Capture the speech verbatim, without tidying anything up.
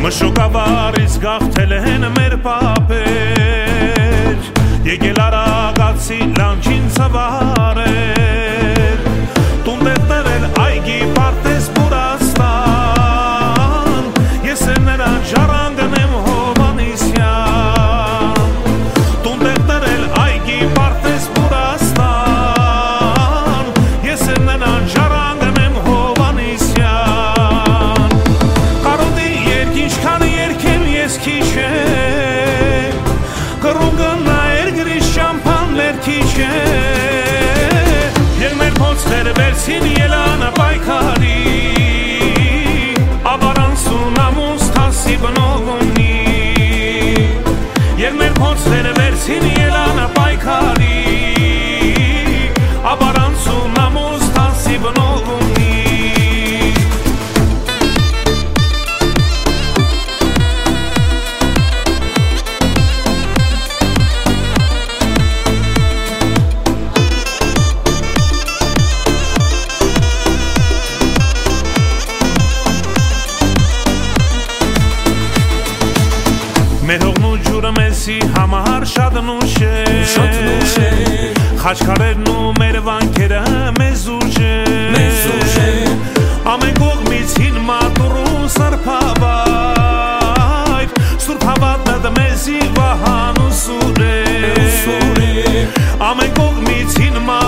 Մշուկավարից գաղթել են մեր պապեր, եկել արագացի լանջին ծավարեր, տուն դեպտերել այգի պարտես Բուրաստան, ես է նրա ժառանգն եմ Հովանիսյան, տուն դեպտերել այգի պարտես Բուրաստան, ես է նրա ժառանգն եմ Հովանիսյան, կարոտի երկինչքան երկեմ ես քիչեմ, կռուգն նայր գրիշ շամփան լերքիչե, և մեր փոցներ վերցին ելանը պայքարի, աբարանսուն ամուս թասի բնողունի, և մեր փոցներ վերցին ելանը պայքարի, աբարանսուն ամուս թասի բնողունի. Մեր հողն ու ջուրը մեզի համար շատ նուշ է, խաչքարերն ու մեր վանքերը մեզ ուժ է, ամեն կողմից հին մատուռ ու սրբավայր, սուրբ հավատը մեզի վահան ու սուր է, ամեն կողմից հին մատուռ